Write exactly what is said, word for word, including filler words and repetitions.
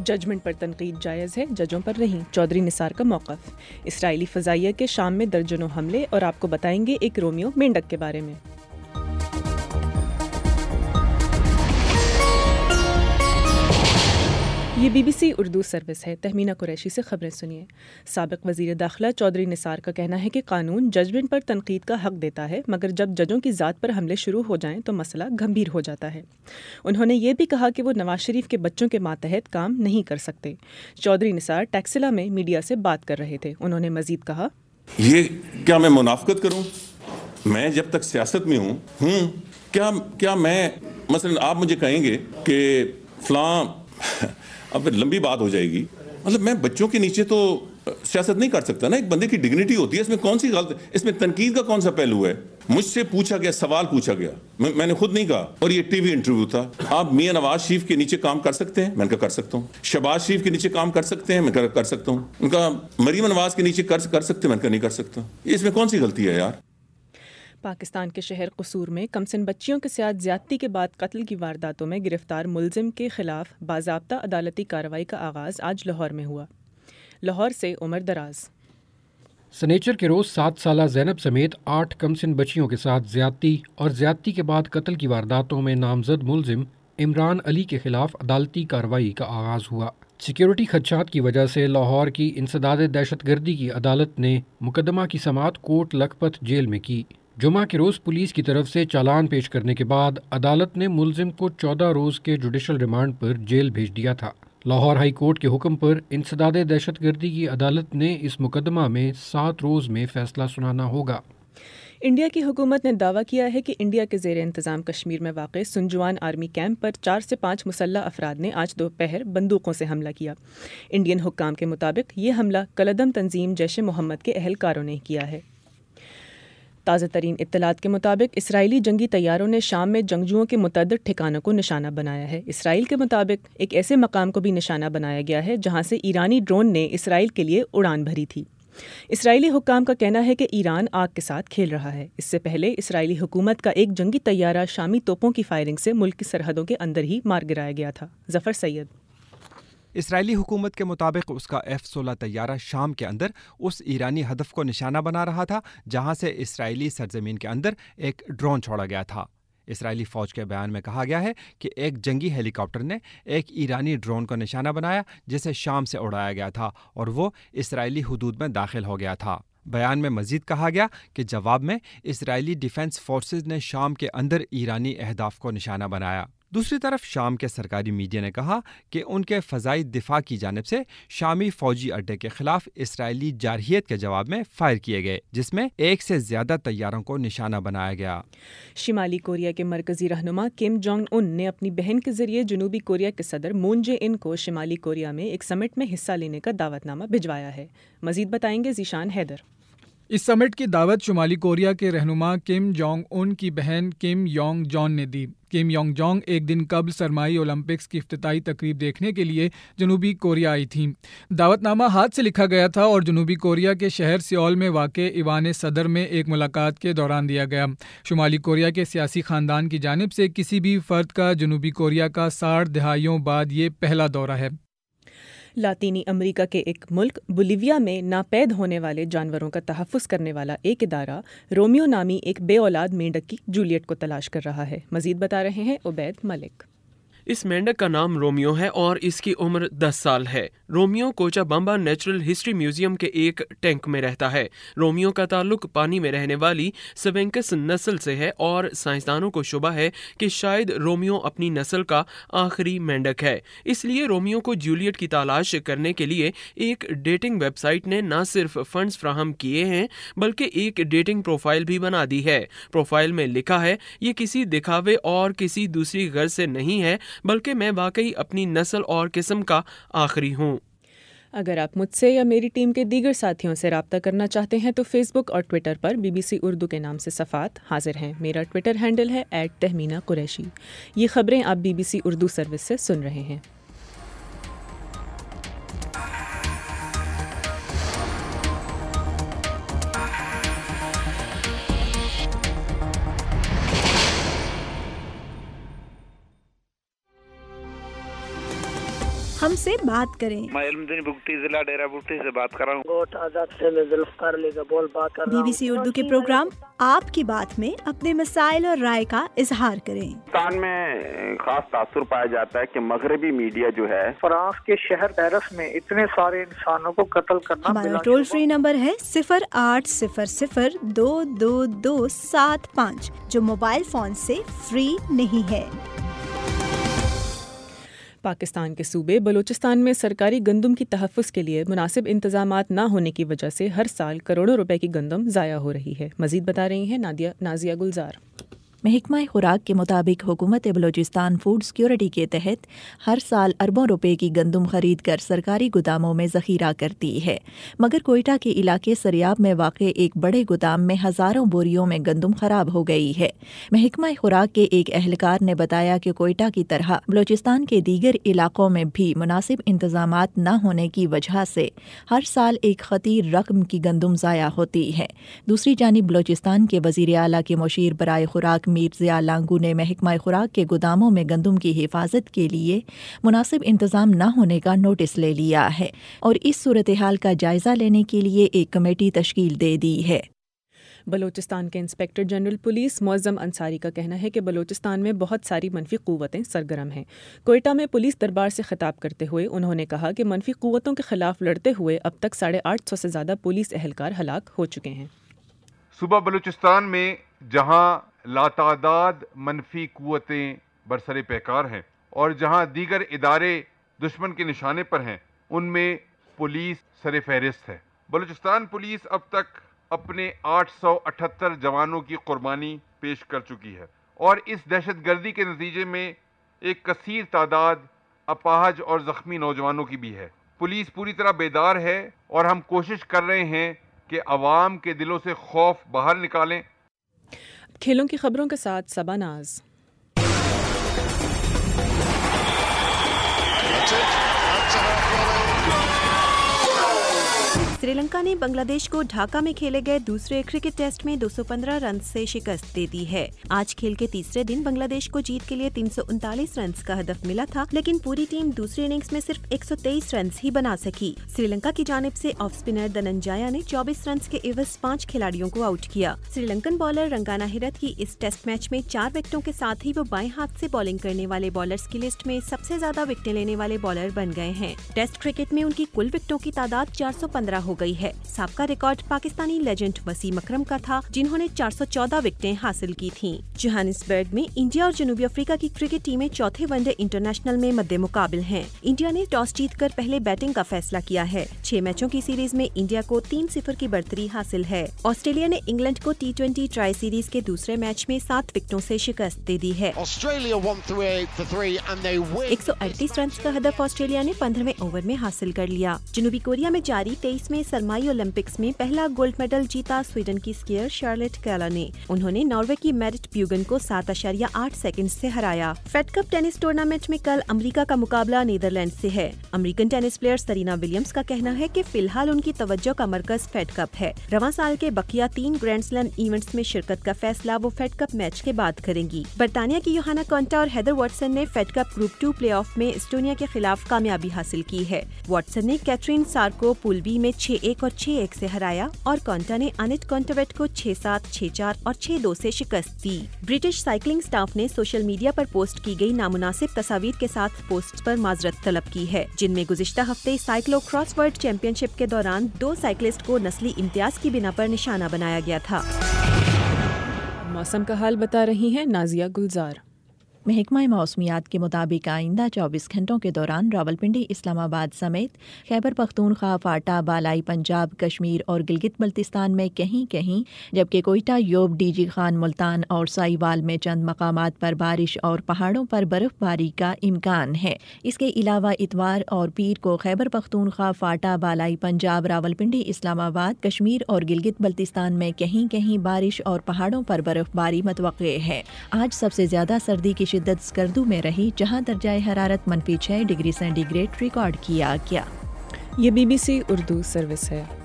Judgment پر تنقید جائز ہے، ججوں پر نہیں، چودھری نثار کا موقف۔ اسرائیلی فضائیہ کے شام میں درجنوں حملے، اور آپ کو بتائیں گے ایک رومیو مینڈک کے بارے میں۔ یہ B B C Urdu service ہے۔ تہمینہ قریشی سے خبریں سنیے۔ سابق وزیر داخلہ چودھری نثار کا کہنا ہے کہ قانون ججمنٹ پر تنقید کا حق دیتا ہے، مگر جب ججوں کی ذات پر حملے شروع ہو جائیں تو مسئلہ گھمبیر ہو جاتا ہے۔ انہوں نے یہ بھی کہا کہ وہ نواز شریف کے بچوں کے ماتحت کام نہیں کر سکتے۔ چودھری نثار ٹیکسلا میں میڈیا سے بات کر رہے تھے۔ انہوں نے مزید کہا، یہ کیا میں منافقت کروں؟ میں جب تک سیاست میں ہوں ہوں کیا کیا میں مثلا آپ مجھے کہیں گے کہ فلاں اب پھر لمبی بات ہو جائے گی، مطلب میں بچوں کے نیچے تو سیاست نہیں کر سکتا نا۔ ایک بندے کی ڈگنیٹی ہوتی ہے، اس میں کون سی غلط، اس میں تنقید کا کون سا پہلو ہے؟ مجھ سے پوچھا گیا، سوال پوچھا گیا، میں نے خود نہیں کہا، اور یہ ٹی وی انٹرویو تھا، آپ میاں نواز شریف کے نیچے کام کر سکتے ہیں؟ میں نے کہا کر سکتا ہوں۔ شہباز شریف کے نیچے کام کر سکتے ہیں؟ میں نے کہا کر سکتا ہوں۔ ان کا مریم نواز کے نیچے کر سکتے ہیں؟ میں نے کہا نہیں کر سکتا۔ اس میں کون سی غلطی ہے یار؟ پاکستان کے شہر قصور میں کمسن بچیوں کے ساتھ زیادتی کے بعد قتل کی وارداتوں میں گرفتار ملزم کے خلاف باضابطہ عدالتی کارروائی کا آغاز آج لاہور میں ہوا۔ لاہور سے عمر دراز۔ سنیچر کے روز سات سالہ زینب سمیت آٹھ کمسن بچیوں کے ساتھ زیادتی اور زیادتی کے بعد قتل کی وارداتوں میں نامزد ملزم عمران علی کے خلاف عدالتی کارروائی کا آغاز ہوا۔ سیکیورٹی خدشات کی وجہ سے لاہور کی انسداد دہشت گردی کی عدالت نے مقدمہ کی سماعت کوٹ لکھپت جیل میں کی۔ جمعہ کے روز پولیس کی طرف سے چالان پیش کرنے کے بعد عدالت نے ملزم کو چودہ روز کے جوڈیشل ریمانڈ پر جیل بھیج دیا تھا۔ لاہور ہائی کورٹ کے حکم پر انسداد دہشت گردی کی عدالت نے اس مقدمہ میں سات روز میں فیصلہ سنانا ہوگا۔ انڈیا کی حکومت نے دعویٰ کیا ہے کہ انڈیا کے زیر انتظام کشمیر میں واقع سنجوان آرمی کیمپ پر چار سے پانچ مسلح افراد نے آج دوپہر بندوقوں سے حملہ کیا۔ انڈین حکام کے مطابق یہ حملہ کلعدم تنظیم جیش محمد کے اہلکاروں نے کیا ہے۔ تازہ ترین اطلاعات کے مطابق اسرائیلی جنگی طیاروں نے شام میں جنگجوؤں کے متعدد ٹھکانوں کو نشانہ بنایا ہے۔ اسرائیل کے مطابق ایک ایسے مقام کو بھی نشانہ بنایا گیا ہے جہاں سے ایرانی ڈرون نے اسرائیل کے لیے اڑان بھری تھی۔ اسرائیلی حکام کا کہنا ہے کہ ایران آگ کے ساتھ کھیل رہا ہے۔ اس سے پہلے اسرائیلی حکومت کا ایک جنگی طیارہ شامی توپوں کی فائرنگ سے ملک کی سرحدوں کے اندر ہی مار گرایا گیا تھا۔ ظفر سید۔ اسرائیلی حکومت کے مطابق اس کا ایف سولہ طیارہ شام کے اندر اس ایرانی ہدف کو نشانہ بنا رہا تھا جہاں سے اسرائیلی سرزمین کے اندر ایک ڈرون چھوڑا گیا تھا۔ اسرائیلی فوج کے بیان میں کہا گیا ہے کہ ایک جنگی ہیلی کاپٹر نے ایک ایرانی ڈرون کو نشانہ بنایا جسے شام سے اڑایا گیا تھا اور وہ اسرائیلی حدود میں داخل ہو گیا تھا۔ بیان میں مزید کہا گیا کہ جواب میں اسرائیلی ڈیفنس فورسز نے شام کے اندر ایرانی اہداف کو نشانہ بنایا۔ دوسری طرف شام کے سرکاری میڈیا نے کہا کہ ان کے فضائی دفاع کی جانب سے شامی فوجی اڈے کے خلاف اسرائیلی جارحیت کے جواب میں فائر کیے گئے، جس میں ایک سے زیادہ طیاروں کو نشانہ بنایا گیا۔ شمالی کوریا کے مرکزی رہنما کم جونگ ان نے اپنی بہن کے ذریعے جنوبی کوریا کے صدر مون جے ان کو شمالی کوریا میں ایک سمٹ میں حصہ لینے کا دعوت نامہ بھجوایا ہے۔ مزید بتائیں گے ذیشان حیدر۔ اس سمٹ کی دعوت شمالی کوریا کے رہنما کم جونگ ان کی بہن کم یونگ جون نے دی۔ کم یونگ جونگ ایک دن قبل سرمائی اولمپکس کی افتتاحی تقریب دیکھنے کے لیے جنوبی کوریا آئی تھیں۔ دعوت نامہ ہاتھ سے لکھا گیا تھا اور جنوبی کوریا کے شہر سیول میں واقع ایوان صدر میں ایک ملاقات کے دوران دیا گیا۔ شمالی کوریا کے سیاسی خاندان کی جانب سے کسی بھی فرد کا جنوبی کوریا کا ساٹھ دہائیوں بعد یہ پہلا دورہ ہے۔ لاطینی امریکہ کے ایک ملک بولیویا میں ناپید ہونے والے جانوروں کا تحفظ کرنے والا ایک ادارہ رومیو نامی ایک بے اولاد مینڈک کی جولیٹ کو تلاش کر رہا ہے۔ مزید بتا رہے ہیں عبید ملک۔ اس مینڈک کا نام رومیو ہے اور اس کی عمر دس سال ہے۔ رومیو کوچا بمبا نیچرل ہسٹری میوزیم کے ایک ٹینک میں رہتا ہے۔ رومیو کا تعلق پانی میں رہنے والی سوینکس نسل سے ہے اور سائنسدانوں کو شبہ ہے کہ شاید رومیو اپنی نسل کا آخری مینڈک ہے۔ اس لیے رومیو کو جولیٹ کی تلاش کرنے کے لیے ایک ڈیٹنگ ویب سائٹ نے نہ صرف فنڈز فراہم کیے ہیں بلکہ ایک ڈیٹنگ پروفائل بھی بنا دی ہے۔ پروفائل میں لکھا ہے، یہ کسی دکھاوے اور کسی دوسری غرض سے نہیں ہے بلکہ میں واقعی اپنی نسل اور قسم کا آخری ہوں۔ اگر آپ مجھ سے یا میری ٹیم کے دیگر ساتھیوں سے رابطہ کرنا چاہتے ہیں تو فیس بک اور ٹویٹر پر بی بی سی اردو کے نام سے صفحات حاضر ہیں۔ میرا ٹویٹر ہینڈل ہے ایٹ تہمینہ قریشی۔ یہ خبریں آپ B B C Urdu service سے سن رہے ہیں۔ ہم سے بات کریں۔ میں علمدین بگٹی ضلع ڈیرہ بگٹی سے بات کر رہا ہوں۔ گوٹ آزاد سے میں ذوالفقار علی کا بول بات کر رہا ہوں۔ بی بی سی اردو کے پروگرام آپ کی بات میں اپنے مسائل اور رائے کا اظہار کریں۔ پاکستان میں خاص تاثر پایا جاتا ہے کہ مغربی میڈیا جو ہے فرانس کے شہر پیرس میں اتنے سارے انسانوں کو قتل کرنا۔ ہمارا ٹول فری نمبر ہے صفر آٹھ صفر صفر دو دو دو سات پانچ جو موبائل فون سے فری نہیں ہے۔ پاکستان کے صوبے بلوچستان میں سرکاری گندم کی تحفظ کے لیے مناسب انتظامات نہ ہونے کی وجہ سے ہر سال کروڑوں روپے کی گندم ضائع ہو رہی ہے۔ مزید بتا رہی ہیں نادیہ نازیہ گلزار۔ محکمہ خوراک کے مطابق حکومت بلوچستان فوڈ سیکورٹی کے تحت ہر سال اربوں روپے کی گندم خرید کر سرکاری گوداموں میں ذخیرہ کرتی ہے، مگر کوئٹہ کے علاقے سریاب میں واقع ایک بڑے گودام میں ہزاروں بوریوں میں گندم خراب ہو گئی ہے۔ محکمہ خوراک کے ایک اہلکار نے بتایا کہ کوئٹہ کی طرح بلوچستان کے دیگر علاقوں میں بھی مناسب انتظامات نہ ہونے کی وجہ سے ہر سال ایک خطیر رقم کی گندم ضائع ہوتی ہے۔ دوسری جانب بلوچستان کے وزیر اعلیٰ کے مشیر برائے خوراک میر ضیاء لانگو نے محکمہ خوراک کے گوداموں میں گندم کی حفاظت کے لیے مناسب انتظام نہ ہونے کا نوٹس لے لیا ہے اور اس صورتحال کا جائزہ لینے کے لیے ایک کمیٹی تشکیل دے دی ہے۔ بلوچستان کے انسپکٹر جنرل پولیس معظم انصاری کا کہنا ہے کہ بلوچستان میں بہت ساری منفی قوتیں سرگرم ہیں۔ کوئٹہ میں پولیس دربار سے خطاب کرتے ہوئے انہوں نے کہا کہ منفی قوتوں کے خلاف لڑتے ہوئے اب تک ساڑھے آٹھ سو سے زیادہ پولیس اہلکار ہلاک ہو چکے ہیں۔ صوبہ بلوچستان میں جہاں لاتعداد منفی قوتیں برسر پیکار ہیں اور جہاں دیگر ادارے دشمن کے نشانے پر ہیں، ان میں پولیس سر فہرست ہے۔ بلوچستان پولیس اب تک اپنے آٹھ سو اٹھہتر جوانوں کی قربانی پیش کر چکی ہے اور اس دہشت گردی کے نتیجے میں ایک کثیر تعداد اپاہج اور زخمی نوجوانوں کی بھی ہے۔ پولیس پوری طرح بیدار ہے اور ہم کوشش کر رہے ہیں کہ عوام کے دلوں سے خوف باہر نکالیں۔ کھیلوں کی خبروں کے ساتھ صبا ناز۔ سری لنکا نے بنگلہ دیش کو ڈھاکہ میں کھیلے گئے دوسرے کرکٹ ٹیسٹ میں دو سو پندرہ رنز سے شکست دے دی ہے۔ آج کھیل کے تیسرے دن بنگلہ دیش کو جیت کے لیے تین سو انتالیس رنز کا ہدف ملا تھا، لیکن پوری ٹیم دوسری اننگز میں صرف ایک سو تیئیس رنز ہی بنا سکی۔ سری لنکا کی جانب سے آف اسپنر دننجایا نے چوبیس رنز کے عوض پانچ کھلاڑیوں کو آؤٹ کیا۔ سری لنکن بالر رنگانا ہرت کی اس ٹیسٹ میچ میں چار وکٹوں کے ساتھ ہی وہ بائیں ہاتھ سے بالنگ کرنے والے بالرز کی لسٹ میں سب سے زیادہ وکٹیں لینے والے بالر بن گئے ہیں۔ ٹیسٹ کرکٹ میں ان کی کل وکٹوں کی تعداد چار سو پندرہ ہو گئی ہے۔ کا ریکارڈ پاکستانی لیجنڈ وسیم اکرم کا تھا، جنہوں نے چار سو چودہ وکٹیں حاصل کی تھیں۔ جوہانسبرگ میں انڈیا اور جنوبی افریقہ کی کرکٹ ٹیمیں چوتھے ون ڈے انٹرنیشنل میں مد مقابل ہیں۔ انڈیا نے ٹاس جیت کر پہلے بیٹنگ کا فیصلہ کیا ہے۔ چھ میچوں کی سیریز میں انڈیا کو تین صفر کی برتری حاصل ہے۔ آسٹریلیا نے انگلینڈ کو ٹی ٹوینٹی ٹرائی سیریز کے دوسرے میچ میں سات وکٹوں سے شکست دے دی ہے۔ ایک سو اڑتیس رنز کا ہدف آسٹریلیا نے پندرہویں اوور میں حاصل کر لیا۔ جنوبی کوریا میں جاری تیئیسویں سرمائی اولمپکس میں پہلا گولڈ میڈل جیتا سویڈن کی اسکیئر شارلٹ کیلا نے۔ انہوں نے ناروے کی میرٹ بیوگن کو سات اشاریہ آٹھ سیکنڈ سے ہرایا۔ فیڈ کپ ٹینس ٹورنامنٹ میں کل امریکہ کا مقابلہ نیدرلینڈ سے ہے۔ American tennis player Serena Williams کا کہنا ہے کہ فی الحال ان کی توجہ کا مرکز فیڈ کپ ہے۔ رواں سال کے بقیہ تین گرینڈ سلیم ایونٹس میں شرکت کا فیصلہ وہ فیڈ کپ میچ کے بعد کریں گی۔ برطانیہ کی یوہانا کونٹا اور ہیدر واٹسن نے Fed Cup group two play off میں اسٹونیا کے خلاف کامیابی حاصل کی ہے۔ واٹسن نے کیترین سار کو پول بی میں چھ ایک اور چھ ایک سے ہرایا اور کونٹا نے انٹ کونٹویٹ کو چھ سات، چھ چار اور چھ دو سے شکست دی۔ برٹش سائیکلنگ سٹاف نے سوشل میڈیا پر پوسٹ کی گئی نامناسب تصاویر کے ساتھ پوسٹ پر معذرت طلب کی ہے، جن میں گزشتہ ہفتے cyclocross world championship کے دوران دو سائیکلسٹ کو نسلی امتیاز کی بنا پر نشانہ بنایا گیا تھا۔ موسم کا حال بتا رہی ہیں نازیہ گلزار۔ محکمہ موسمیات کے مطابق آئندہ چوبیس گھنٹوں کے دوران راولپنڈی، اسلام آباد سمیت خیبر پختونخوا، فاٹا، بالائی پنجاب، کشمیر اور گلگت بلتستان میں کہیں کہیں، جبکہ کوئٹہ، یوب، ڈی جی خان، ملتان اور سائیوال میں چند مقامات پر بارش اور پہاڑوں پر برف باری کا امکان ہے۔ اس کے علاوہ اتوار اور پیر کو خیبر پختونخوا، فاٹا، بالائی پنجاب، راولپنڈی، اسلام آباد، کشمیر اور گلگت بلتستان میں کہیں کہیں بارش اور پہاڑوں پر برف باری متوقع ہے۔ آج سب سے زیادہ سردی کی شدت اسکردو میں رہی، جہاں درجہ حرارت منفی چھ ڈگری سینٹی گریڈ ریکارڈ کیا گیا۔ یہ B B C Urdu service ہے۔